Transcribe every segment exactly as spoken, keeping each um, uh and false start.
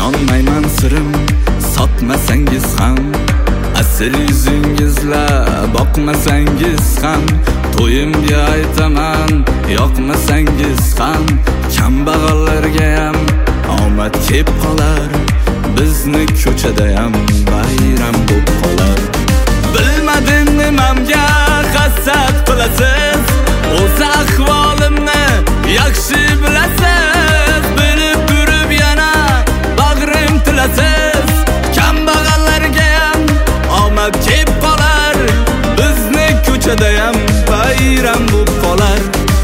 ishonmayman sirim sotmasangiz ham, asl yuzingizla boqmasangiz ham, to'yimga aytaman yoqmasangiz ham, kambag'allarga ham omad kelib qolar, bizni ko'chada ham bayram bo'lib qolar. Bilmadim nimamga hasad qilasiz, o'z ahvolimni yaxshi bilasiz, bilib turib yana bag'rim tilasiz, kambag'allarga ham omad kelib qolar, bizni ko'chada ham bayram bo'lib qolar.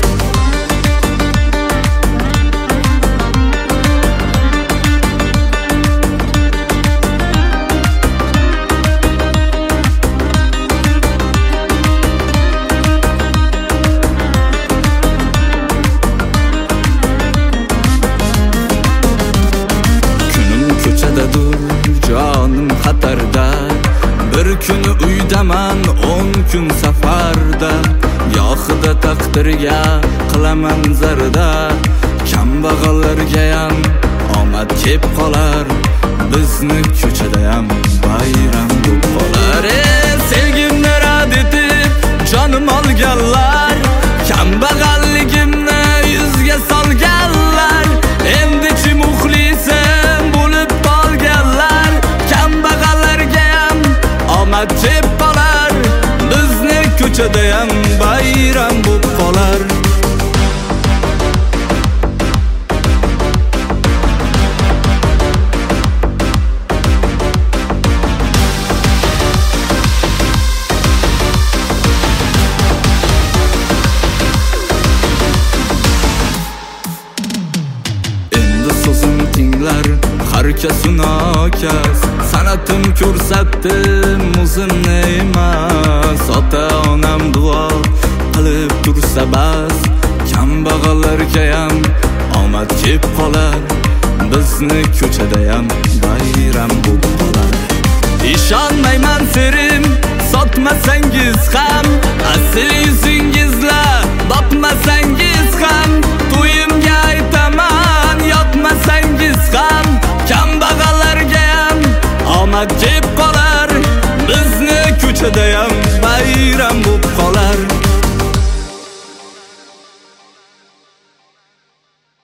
Jonim xatarda, bir kuni uydaman, o'n kun safarda, gohida taqdirga qilaman zarda, kambag'allarga ham omad kelib qolar, bizni ko'chada ham bayram bo'lib qolar. Ey sevgimni rad etib jonim olganlar, kambag'alligimni yuzga solganlar, endi-chi muxlisim bo'lib qolganlar, kambag'allarga ham omad kelib qolar, bizni ko'chada ham bayram bo'lib qolar. Harkas unokas, sanatim ko'rsatdim, o'zimni emas, ota-onam duo qilib tursa bas, kambag'allarga ham omad kelib qolar, bizni ko'chada ham bayram bo'lib qolar. Ishonmayman sirim sotmasangiz ham, asl yuzingizla boqmasangiz